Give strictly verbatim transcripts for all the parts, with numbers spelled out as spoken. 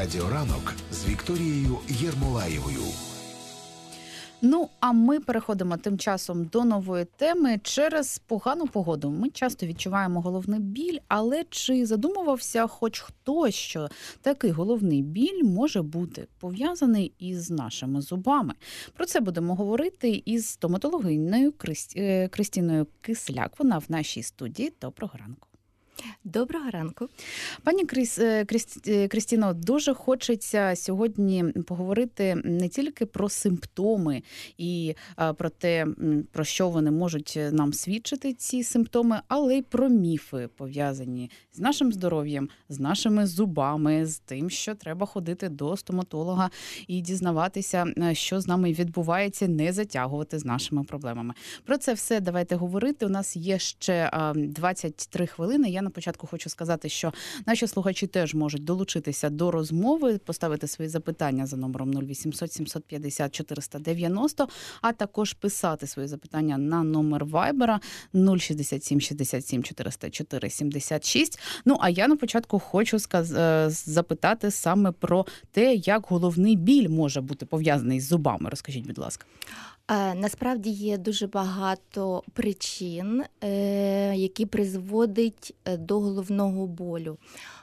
Радіоранок з Вікторією Єрмолаєвою. Ну, а ми переходимо тим часом до нової теми. Через погану погоду ми часто відчуваємо головний біль, але чи задумувався хоч хтось, що такий головний біль може бути пов'язаний із нашими зубами? Про це будемо говорити із стоматологинею Кристиною Кисляк. Вона в нашій студії. Доброго ранку. Доброго ранку. Пані Кріс, Кріс, Кристино, дуже хочеться сьогодні поговорити не тільки про симптоми і про те, про що вони можуть нам свідчити, ці симптоми, але й про міфи, пов'язані з нашим здоров'ям, з нашими зубами, з тим, що треба ходити до стоматолога і дізнаватися, що з нами відбувається, не затягувати з нашими проблемами. Про це все давайте говорити. У нас є ще двадцять три хвилини. Я на початку хочу сказати, що наші слухачі теж можуть долучитися до розмови, поставити свої запитання за номером нуль вісімсот сімсот п'ятдесят чотириста дев'яносто, а також писати свої запитання на номер Вайбера нуль шістдесят сім шістдесят сім чотириста чотири сімдесят шість. Ну, а я на початку хочу сказ- запитати саме про те, як головний біль може бути пов'язаний з зубами. Розкажіть, будь ласка. Насправді є дуже багато причин, які призводять до головного болю.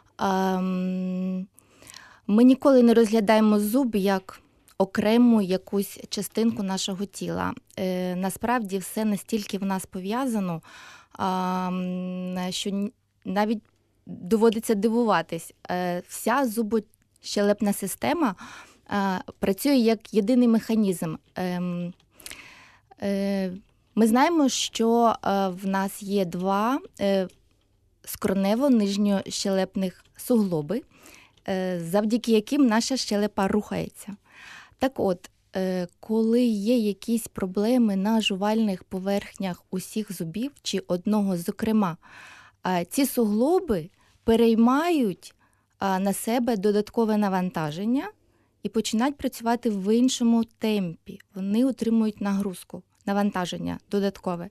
Ми ніколи не розглядаємо зуб як окрему якусь частинку нашого тіла. Насправді все настільки в нас пов'язано, що навіть доводиться дивуватись. Вся зубощелепна система працює як єдиний механізм. Ми знаємо, що в нас є два скронево-нижньощелепних суглоби, завдяки яким наша щелепа рухається. Так от, коли є якісь проблеми на жувальних поверхнях усіх зубів, чи одного зокрема, ці суглоби переймають на себе додаткове навантаження і починають працювати в іншому темпі. Вони утримують нагрузку, навантаження додаткове.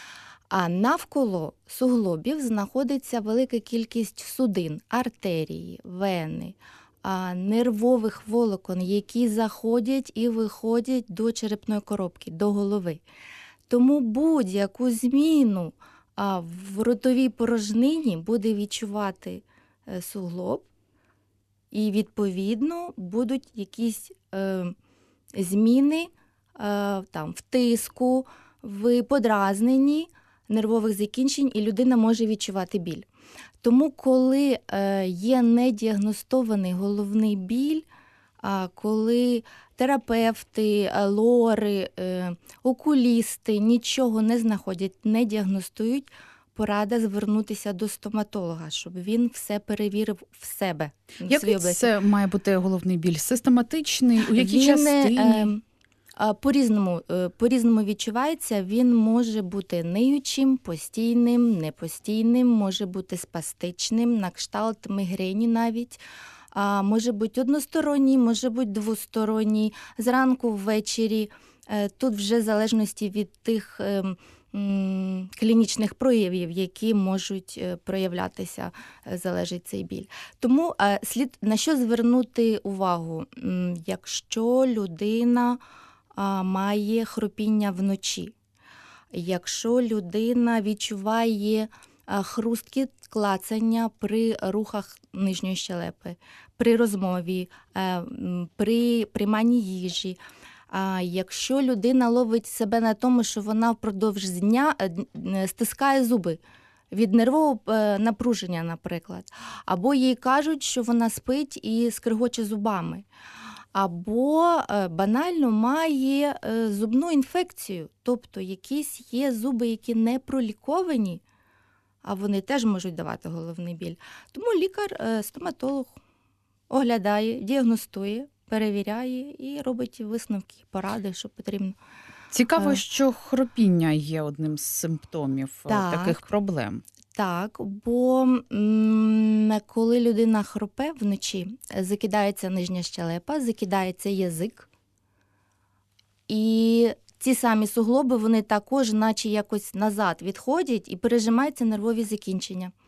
А навколо суглобів знаходиться велика кількість судин, артерії, вени, нервових волокон, які заходять і виходять до черепної коробки, до голови. Тому будь-яку зміну в ротовій порожнині буде відчувати суглоб, і, відповідно, будуть якісь е, зміни е, там, в тиску, в подразненні нервових закінчень, і людина може відчувати біль. Тому, коли е, є недіагностований головний біль, а коли терапевти, лори, е, окулісти нічого не знаходять, не діагностують, порада звернутися до стоматолога, щоб він все перевірив в себе. Який це має бути головний біль? Систематичний? У якій він, частині? Е, по-різному, е, по-різному відчувається. Він може бути ниючим, постійним, непостійним, може бути спастичним, на кшталт мігрені навіть. А, може бути односторонній, може бути двосторонній, зранку, ввечері. Е, тут вже в залежності від тих е, клінічних проявів, які можуть проявлятися, залежить цей біль. Тому слід на що звернути увагу, якщо людина має хропіння вночі, якщо людина відчуває хрусткі клацання при рухах нижньої щелепи, при розмові, при прийманні їжі, а якщо людина ловить себе на тому, що вона впродовж дня стискає зуби від нервового напруження, наприклад, або їй кажуть, що вона спить і скригоче зубами, або банально має зубну інфекцію, тобто якісь є зуби, які не проліковані, а вони теж можуть давати головний біль. Тому лікар, стоматолог оглядає, діагностує, перевіряє і робить висновки, поради, що потрібно. Цікаво, що хропіння є одним з симптомів так, таких проблем. Так, бо м- коли людина хропе вночі, закидається нижня щелепа, закидається язик, і ці самі суглоби, вони також наче якось назад відходять і пережимаються нервові закінчення.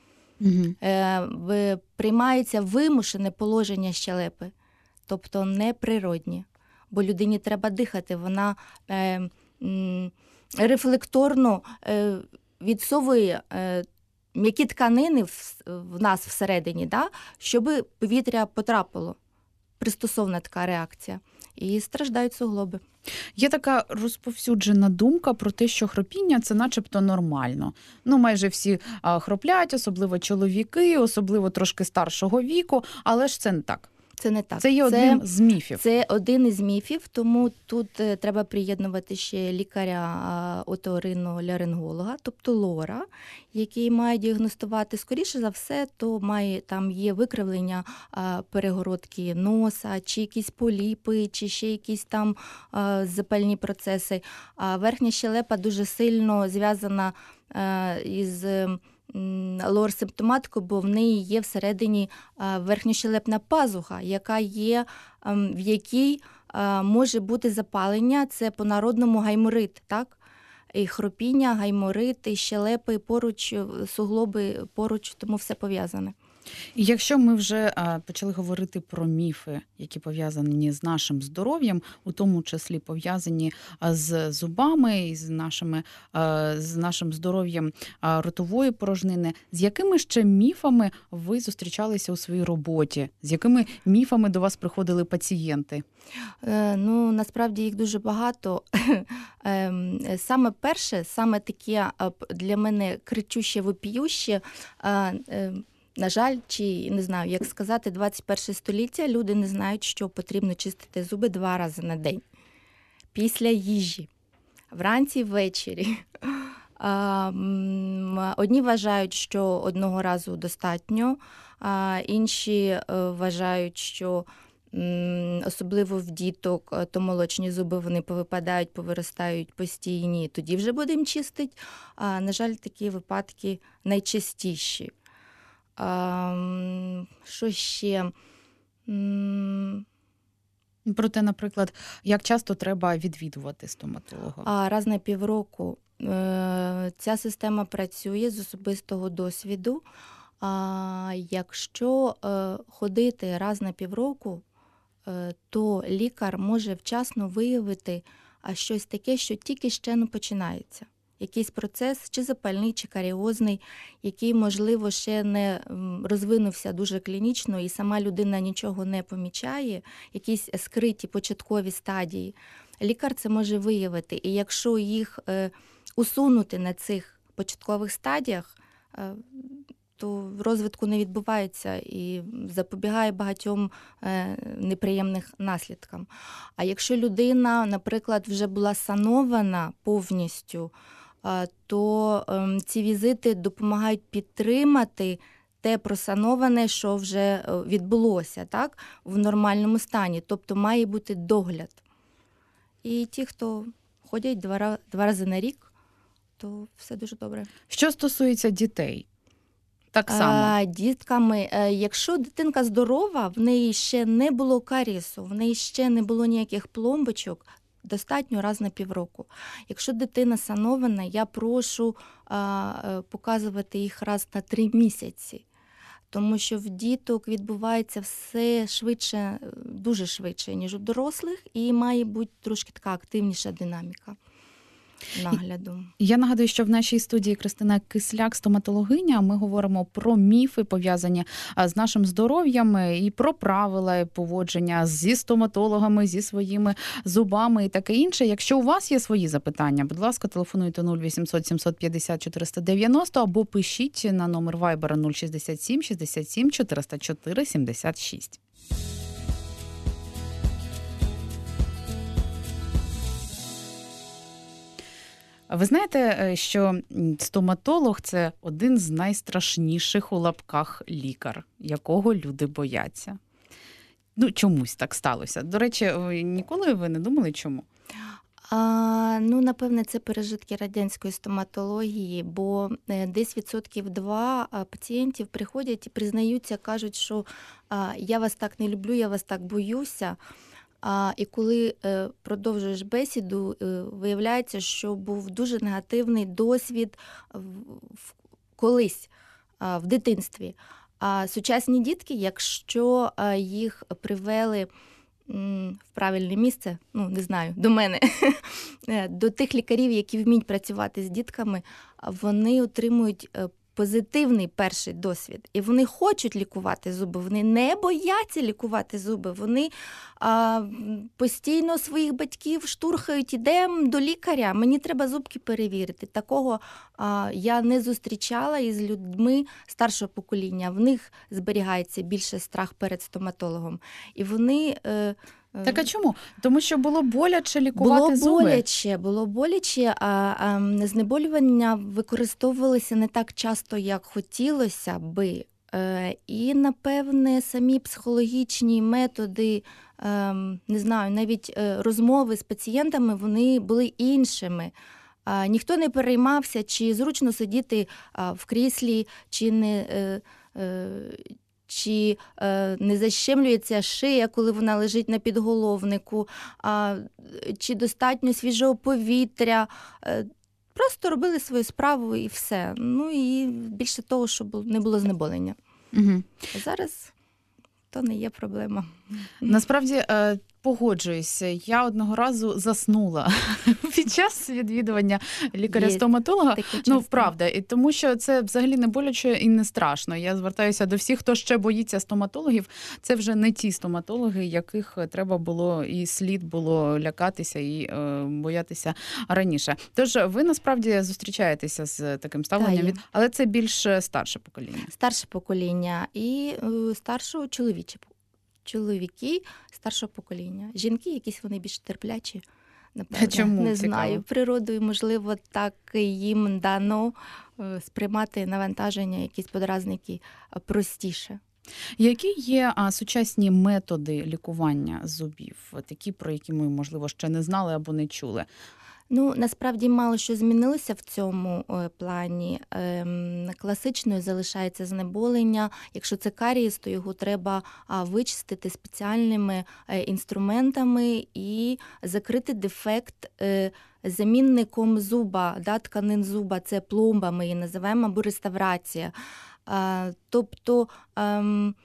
Угу. Е, приймається вимушене положення щелепи, тобто неприродні. Бо людині треба дихати, вона е, м, рефлекторно е, відсовує е, м'які тканини в, в нас всередині, да, щоб повітря потрапило. Пристосована така реакція. І страждають суглоби. Є така розповсюджена думка про те, що хропіння – це начебто нормально. Ну, майже всі а, хроплять, особливо чоловіки, особливо трошки старшого віку, але ж це не так. Це не так. Це є це, один з міфів. Це один із міфів, тому тут е, треба приєднувати ще лікаря оториноларинголога, тобто лора, який має діагностувати. Скоріше за все, то має, там є викривлення а, перегородки носа, чи якісь поліпи, чи ще якісь там а, запальні процеси. А верхня щелепа дуже сильно зв'язана а, із лор-симптоматику, бо в неї є всередині верхньощелепна пазуха, яка є, в якій може бути запалення, це по-народному гайморит, так? І хропіння, гайморит, і щелепи поруч, суглоби поруч, тому все пов'язане. І якщо ми вже а, почали говорити про міфи, які пов'язані з нашим здоров'ям, у тому числі пов'язані а, з зубами і з, нашими, а, з нашим здоров'ям а, ротової порожнини, з якими ще міфами ви зустрічалися у своїй роботі? З якими міфами до вас приходили пацієнти? Е, ну, насправді їх дуже багато. Е, саме перше, саме таке для мене кричуще, вопіюще, е, е, на жаль, чи не знаю, як сказати, двадцять перше століття, люди не знають, що потрібно чистити зуби два рази на день. Після їжі, вранці і ввечері. Одні вважають, що одного разу достатньо, а інші вважають, що особливо в діток, то молочні зуби вони повипадають, повиростають постійні, тоді вже будемо чистити. А, на жаль, такі випадки найчастіші. А, що ще? Проте, наприклад, як часто треба відвідувати стоматолога? А, раз на півроку. Ця система працює з особистого досвіду. А, якщо ходити раз на півроку, то лікар може вчасно виявити щось таке, що тільки ще не починається. Якийсь процес, чи запальний, чи каріозний, який, можливо, ще не розвинувся дуже клінічно, і сама людина нічого не помічає, якісь скриті початкові стадії. Лікар це може виявити. І якщо їх усунути на цих початкових стадіях, то розвитку не відбувається і запобігає багатьом неприємних наслідкам. А якщо людина, наприклад, вже була санована повністю, то ці візити допомагають підтримати те просановане, що вже відбулося, так, в нормальному стані. Тобто має бути догляд. І ті, хто ходять два, два рази на рік, то все дуже добре. Що стосується дітей? Так само. А, дітками, якщо дитинка здорова, в неї ще не було карісу, в неї ще не було ніяких пломбочок, достатньо раз на півроку. Якщо дитина санована, я прошу а, показувати їх раз на три місяці. Тому що в діток відбувається все швидше, дуже швидше, ніж у дорослих, і має бути трошки така активніша динаміка нагляду. Я нагадую, що в нашій студії Кристина Кисляк, стоматологиня. Ми говоримо про міфи, пов'язані з нашим здоров'ям, і про правила поводження зі стоматологами, зі своїми зубами і таке інше. Якщо у вас є свої запитання, будь ласка, телефонуйте нуль вісімсот сімсот п'ятдесят чотириста дев'яносто або пишіть на номер Viber нуль шістдесят сім шістдесят сім чотириста чотири сімдесят шість. Ви знаєте, що стоматолог – це один з найстрашніших у лапках лікар, якого люди бояться. Ну, чомусь так сталося. До речі, ніколи ви не думали, чому? А, ну, напевне, це пережитки радянської стоматології, бо десь відсотків два пацієнтів приходять і признаються, кажуть, що а, я вас так не люблю, я вас так боюся. А, і коли е, продовжуєш бесіду, е, виявляється, що був дуже негативний досвід в, в, колись. а, в дитинстві. А сучасні дітки, якщо а, їх привели м, в правильне місце, ну, не знаю, до мене, до тих лікарів, які вміють працювати з дітками, вони отримують е, позитивний перший досвід. І вони хочуть лікувати зуби, вони не бояться лікувати зуби, вони а, постійно своїх батьків штурхають, ідемо до лікаря, мені треба зубки перевірити. Такого а, я не зустрічала із людьми старшого покоління. В них зберігається більше страх перед стоматологом. І вони... Е, Так а чому? Тому що було боляче лікувати було зуби? Було боляче, було боляче, а, а знеболювання використовувалися не так часто, як хотілося би. Е, і, напевне, самі психологічні методи, е, не знаю, навіть е, розмови з пацієнтами, вони були іншими. А, ніхто не переймався, чи зручно сидіти а, в кріслі, чи не... Е, е, чи е, не защемлюється шия, коли вона лежить на підголовнику, а, чи достатньо свіжого повітря. Е, просто робили свою справу і все. Ну і більше того, щоб не було знеболення. Угу. А зараз то не є проблема. Насправді, е, погоджуюся, я одного разу заснула під час відвідування лікаря-стоматолога. Ну, правда, і тому що це взагалі не боляче і не страшно. Я звертаюся до всіх, хто ще боїться стоматологів. Це вже не ті стоматологи, яких треба було і слід було лякатися і е, боятися раніше. Тож ви насправді зустрічаєтеся з таким ставленням, від... але це більш старше покоління. Старше покоління і е, старшого чоловіче чоловіки старшого покоління. Жінки якісь вони більш терплячі, напевно. Чому? Не Цікаво. знаю. Природою, можливо, так їм дано сприймати навантаження, якісь подразники простіше. Які є а, сучасні методи лікування зубів? Такі, про які ми, можливо, ще не знали або не чули? Ну, насправді мало що змінилося в цьому плані. Ем, класичною залишається знеболення. Якщо це карієс, то його треба а, вичистити спеціальними е, інструментами і закрити дефект е, замінником зуба, да, тканин зуба, це пломба, ми її називаємо, або реставрація. А, тобто... Ем,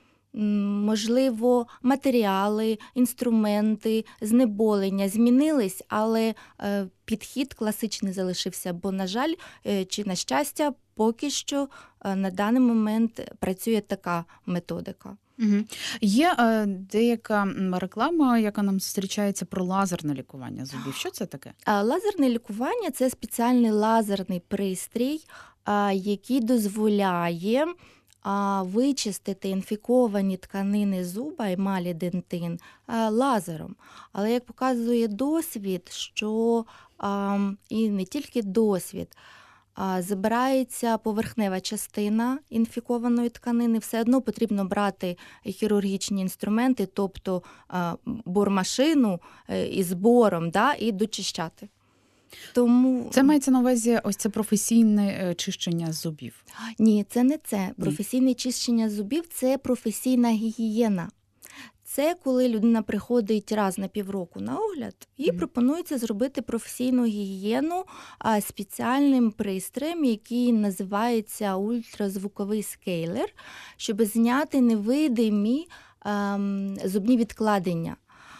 можливо, матеріали, інструменти, знеболення змінились, але підхід класичний залишився, бо, на жаль, чи на щастя, поки що на даний момент працює така методика. Угу. Є е, деяка реклама, яка нам зустрічається про лазерне лікування зубів. Що це таке? Лазерне лікування – це спеціальний лазерний пристрій, який дозволяє а вичистити інфіковані тканини зуба, емалі, дентин лазером. Але, як показує досвід, що а, і не тільки досвід, а, забирається поверхнева частина інфікованої тканини, все одно потрібно брати хірургічні інструменти, тобто а, бормашину із бором, да, і дочищати. Тому... Це мається на увазі ось це професійне чищення зубів? Ні, це не це. Професійне чищення зубів – це професійна гігієна. Це коли людина приходить раз на півроку на огляд, їй mm. пропонується зробити професійну гігієну спеціальним пристроєм, який називається ультразвуковий скейлер, щоб зняти невидимі ем, зубні відкладення.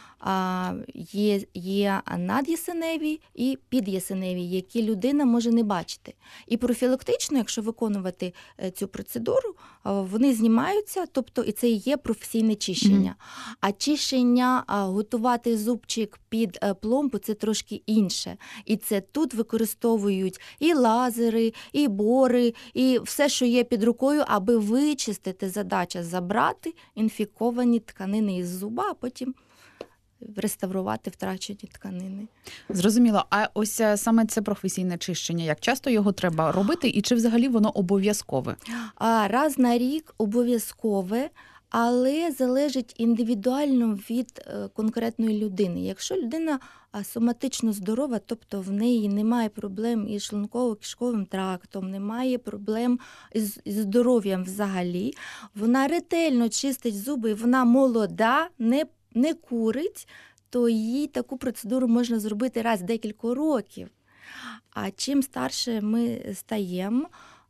Є, є над'ясеневі і під'ясеневі, які людина може не бачити. І профілактично, якщо виконувати цю процедуру, вони знімаються, тобто і це і є професійне чищення. Mm-hmm. А чищення, готувати зубчик під пломбу – це трошки інше. І це тут використовують і лазери, і бори, і все, що є під рукою, аби вичистити, задача забрати інфіковані тканини із зуба, а потім реставрувати втрачені тканини. Зрозуміло. А ось саме це професійне чищення, як часто його треба робити і чи взагалі воно обов'язкове? А, раз на рік обов'язкове, але залежить індивідуально від е, конкретної людини. Якщо людина а, соматично здорова, тобто в неї немає проблем із шлунково-кишковим трактом, немає проблем із, із здоров'ям взагалі, вона ретельно чистить зуби, вона молода, не не курить, то їй таку процедуру можна зробити раз в декілька років. А чим старше ми стаємо,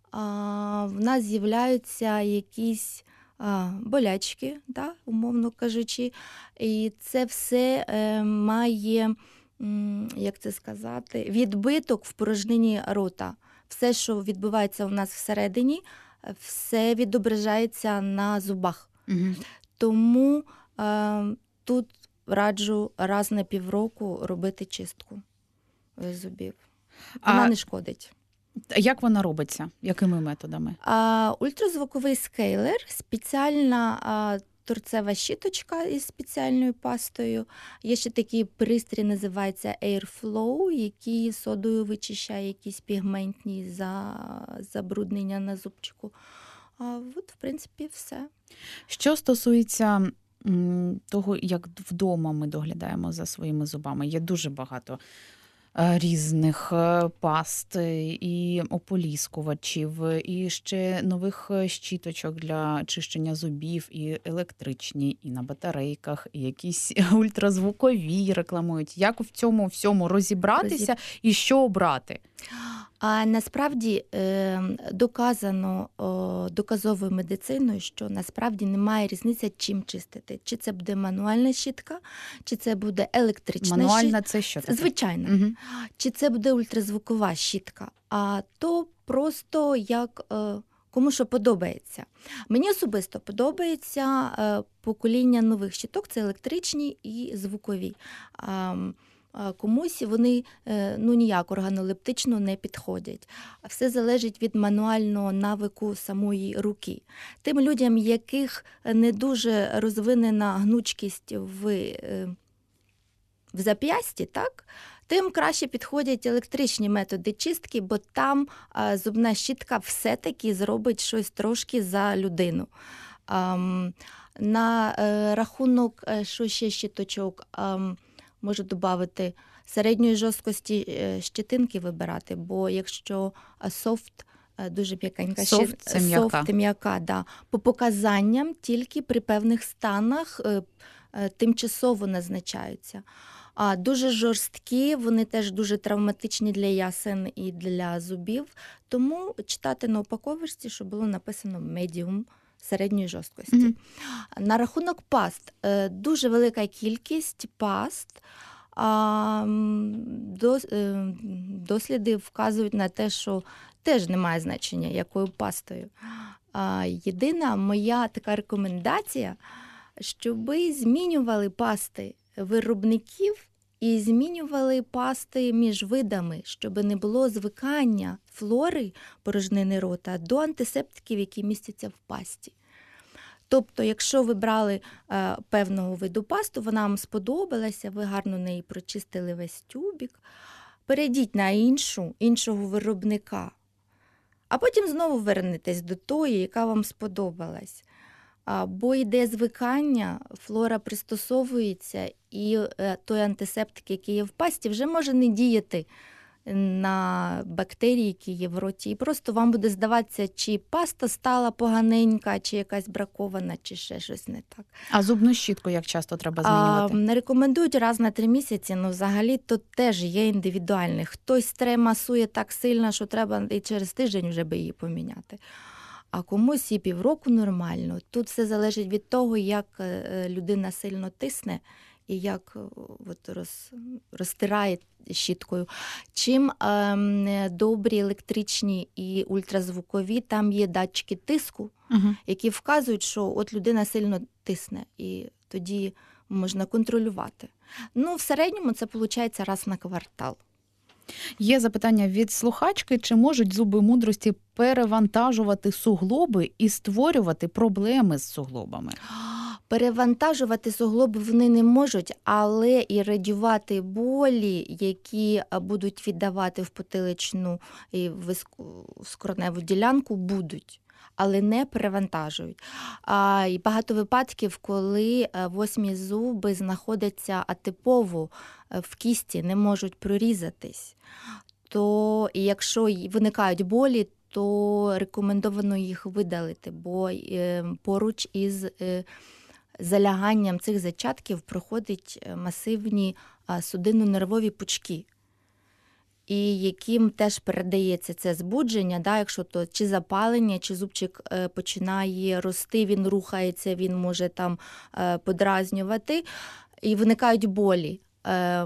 а, в нас з'являються якісь а, болячки, да, умовно кажучи, і це все е, має, м, як це сказати, відбиток в порожнині рота. Все, що відбувається у нас всередині, все відображається на зубах. Угу. Тому е, тут раджу раз на півроку робити чистку зубів. Вона А не шкодить. як вона робиться? Якими методами? А, ультразвуковий скейлер, спеціальна а, торцева щіточка із спеціальною пастою. Є ще такий пристрій, називається Airflow, який содою вичищає якісь пігментні за, забруднення на зубчику. А, от, в принципі, все. Що стосується м, того, як вдома ми доглядаємо за своїми зубами, є дуже багато е, різних е, паст е, і ополіскувачів, і ще нових е, щіточок для чищення зубів, і електричні, і на батарейках, і якісь ультразвукові рекламують. Як в цьому всьому розібратися і що обрати? А насправді е, доказано о, доказовою медициною, що насправді немає різниці, чим чистити. Чи це буде мануальна щітка, чи це буде електрична Мануальна щітка. це що таке? Звичайно. Угу. Чи це буде ультразвукова щітка. А то просто як е, кому що подобається. Мені особисто подобається е, покоління нових щіток, це електричні і звукові. А, комусь вони ну, ніяк органолептично не підходять. Все залежить від мануального навику самої руки. Тим людям, яких не дуже розвинена гнучкість в, в зап'ясті, так, тим краще підходять електричні методи чистки, бо там зубна щітка все-таки зробить щось трошки за людину. На рахунок, що ще щіточок, можу додати, середньої жорсткості щетинки вибирати, бо якщо софт, дуже м'якенька софт, це м'яка. софт м'яка, да, по показанням тільки при певних станах тимчасово назначаються. А дуже жорсткі, вони теж дуже травматичні для ясен і для зубів, тому читати на упаковочці, що було написано medium, середньої жорсткості. Mm-hmm. На рахунок паст. Дуже велика кількість паст. Досліди вказують на те, що теж немає значення, якою пастою. Єдина моя така рекомендація, щоб змінювали пасти виробників і змінювали пасти між видами, щоб не було звикання флори порожнини рота до антисептиків, які містяться в пасті. Тобто, якщо ви брали е, певного виду пасту, вона вам сподобалася, ви гарно неї прочистили весь тюбік, перейдіть на іншу, іншого виробника, а потім знову вернетесь до тої, яка вам сподобалась. А, бо йде звикання, флора пристосовується, і е, той антисептик, який є в пасті, вже може не діяти на бактерії, які є в роті. І просто вам буде здаватися, чи паста стала поганенька, чи якась бракована, чи ще щось не так. А зубну щітку як часто треба змінювати? А, не рекомендують раз на три місяці, але взагалі то теж є індивідуальне. Хтось тре масує так сильно, що треба і через тиждень вже би її поміняти. А комусь і півроку нормально. Тут все залежить від того, як людина сильно тисне і як от, роз, розтирає щіткою. Чим е, добрі електричні і ультразвукові, там є датчики тиску, uh-huh. які вказують, що от людина сильно тисне, і тоді можна контролювати. Ну, в середньому це виходить раз на квартал. Є запитання від слухачки, чи можуть зуби мудрості перевантажувати суглоби і створювати проблеми з суглобами? Перевантажувати суглоби вони не можуть, але і радіювати болі, які будуть віддавати в потиличну і в скроневу ділянку, будуть, але не перевантажують. А, і багато випадків, коли восьмі зуби знаходяться атипово в кісті, не можуть прорізатись, то і якщо виникають болі, то рекомендовано їх видалити, бо поруч із заляганням цих зачатків проходять масивні судинно-нервові пучки. і яким теж передається це збудження, да, якщо то чи запалення, чи зубчик е, починає рости, він рухається, він може там е, подразнювати, і виникають болі, е,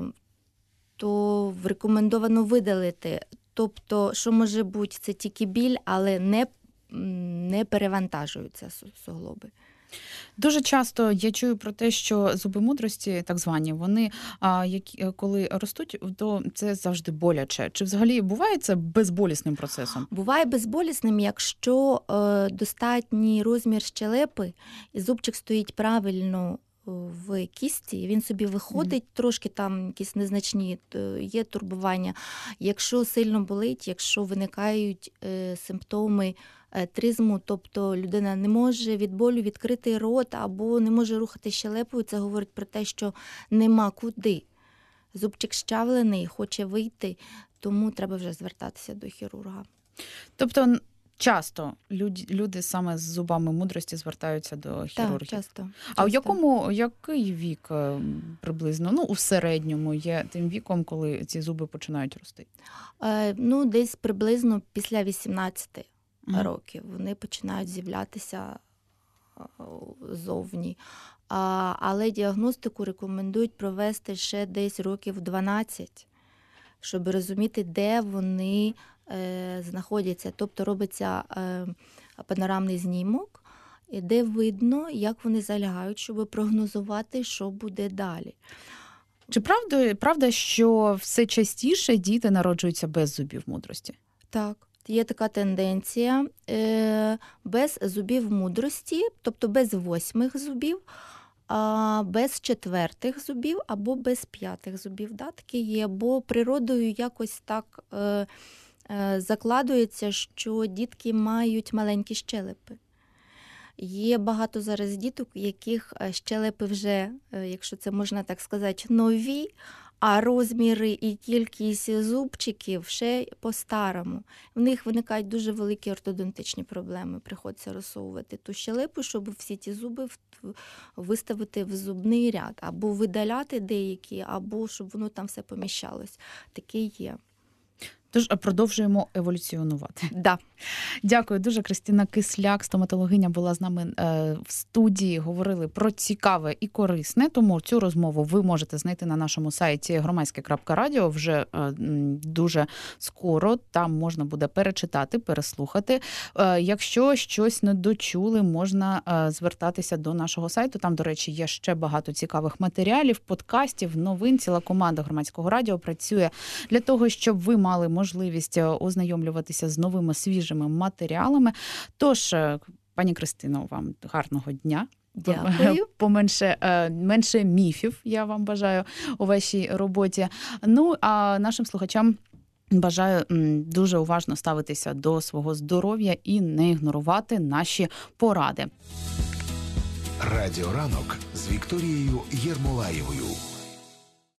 то рекомендовано видалити. Тобто, що може бути, це тільки біль, але не, не перевантажуються суглоби. Дуже часто я чую про те, що зуби мудрості, так звані, вони, а, які, коли ростуть, то це завжди боляче. Чи взагалі буває це безболісним процесом? Буває безболісним, якщо е, достатній розмір щелепи, і зубчик стоїть правильно в кісті, він собі виходить, mm-hmm. трошки там якісь незначні є турбування. Якщо сильно болить, якщо виникають е, симптоми тризму, тобто людина не може від болю відкрити рот або не може рухати щелепою, це говорить про те, що нема куди. Зубчик щавлений, хоче вийти, тому треба вже звертатися до хірурга. Тобто часто люди, люди саме з зубами мудрості звертаються до хірургів? Так, часто. А у якому, який вік приблизно? Ну, у середньому є тим віком, коли ці зуби починають рости? Е, ну, десь приблизно після вісімнадцяти mm-hmm. років вони починають з'являтися зовні. А, але діагностику рекомендують провести ще десь років дванадцять, щоб розуміти, де вони е, знаходяться. Тобто робиться е, панорамний знімок, де видно, як вони залягають, щоб прогнозувати, що буде далі. Чи правда, правда, що все частіше діти народжуються без зубів мудрості? Так. Є така тенденція е, без зубів мудрості, тобто без восьмих зубів, а без четвертих зубів або без п'ятих зубів. Да, такі є, бо природою якось так е, е, закладується, що дітки мають маленькі щелепи. Є багато зараз діток, у яких щелепи вже, якщо це можна так сказати, нові, а розміри і кількість зубчиків ще по-старому. В них виникають дуже великі ортодонтичні проблеми. Приходиться розсовувати ту щелепу, щоб всі ті зуби виставити в зубний ряд. Або видаляти деякі, або щоб воно там все поміщалось. Таке є. Тож продовжуємо еволюціонувати. Да. Дякую дуже. Кристина Кисляк, стоматологиня, була з нами в студії. Говорили про цікаве і корисне, тому цю розмову ви можете знайти на нашому сайті громадське крапка радіо вже дуже скоро. Там можна буде перечитати, переслухати. Якщо щось не дочули, можна звертатися до нашого сайту. Там, до речі, є ще багато цікавих матеріалів, подкастів, новин. Ціла команда громадського радіо працює для того, щоб ви мали можливість можливість ознайомлюватися з новими свіжими матеріалами. Тож, пані Кристино, вам гарного дня. Дякую. Поменше, менше міфів я вам бажаю у вашій роботі. Ну, а нашим слухачам бажаю дуже уважно ставитися до свого здоров'я і не ігнорувати наші поради. Радіо «Ранок» з Вікторією Єрмолаєвою.